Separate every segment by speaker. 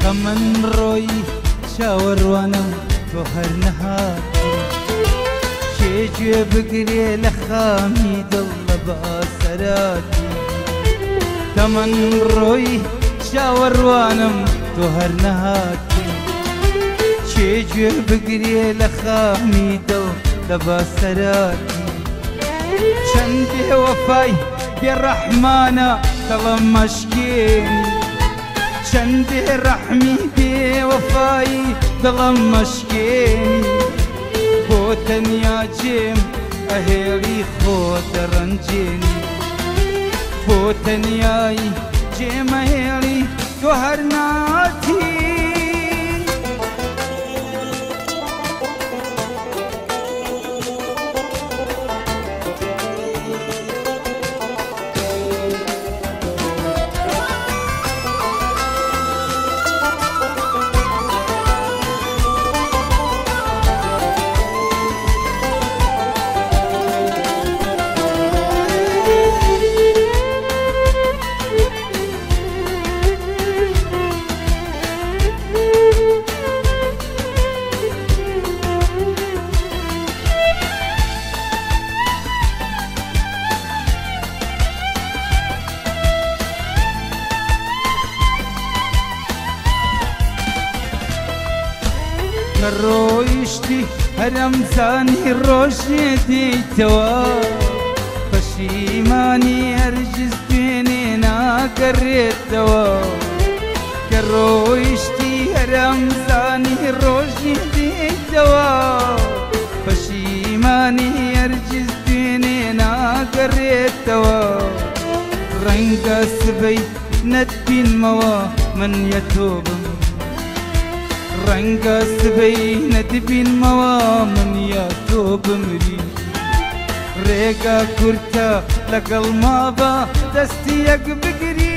Speaker 1: تەمەن ڕۆی چاوەڕوانم تۆ هەر نەهاتی کێگوێ بگرێ لە خامی دڵ لە باسەراتی تەمەن ڕۆی چاوەڕوانم تۆ هەر نەهاتی کێگوێ بگرێ لە خامی دڵ لە باسەراتی چەند بێوەفای بێڕەحمانە دڵم مەشکێنی چەند بێڕەحمی بێوەفایی دڵم مەشکێنی بۆ تەنیا جێم ئەهێڵی خۆ دەڕەنجێنی بۆ تەنیایی جێم ئەهێڵی تۆ هەر ناتی کە ڕۆیشتی هەرەمزانی ڕۆژێ دێیتەوە پەشیمانی هەرگیز دوێنێ ناگەڕێتەوە کە ڕۆیشتی هەرەمزانی ڕۆژێ دێیتەوە پەشیمانی هەرگیز دوێنێ ناگەڕێتەوە ڕەنگە سبەی نەتبینمەوە من یەتۆ بم ڕەنگە سبەی نەتبینمەوە من یا تۆ بمری ڕێگە کورتە لەگەڵ مابە دەستی یەک بگری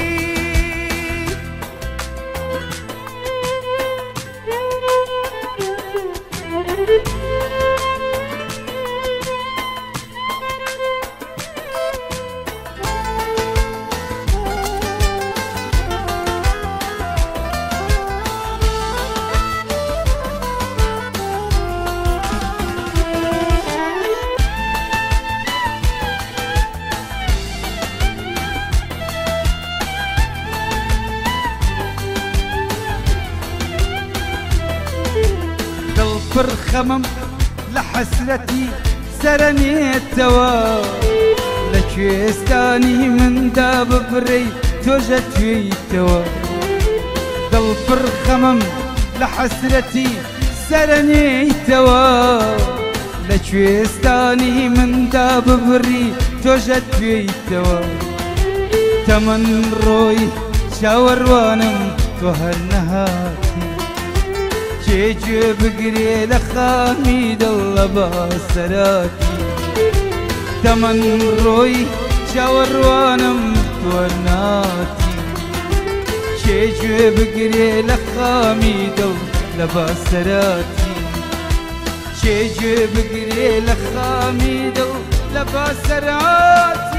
Speaker 1: پڕ خەمم لە حەسرەتی سەرەنێتەوە لە کوێستانی مندا ببڕەی تۆژە توێیتەوە دڵ پڕ خەمم لە حەسرەتی سەرەنێیتەوە لە کوێستانی مندا ببڕی تۆژە توێیتەوە تەمەن ڕۆی چاوەڕوانم تۆ هەر نەهاتی کێگوێ بگرێ لە خامی دڵ لە باسەراتی تەمەن ڕۆی چاوەڕوانم تۆ هەر ناتی کێگوێ بگرێ لە خامی دڵ لە باسەراتی کێگوێ بگرێ لە خامی دڵ لە باسەراتی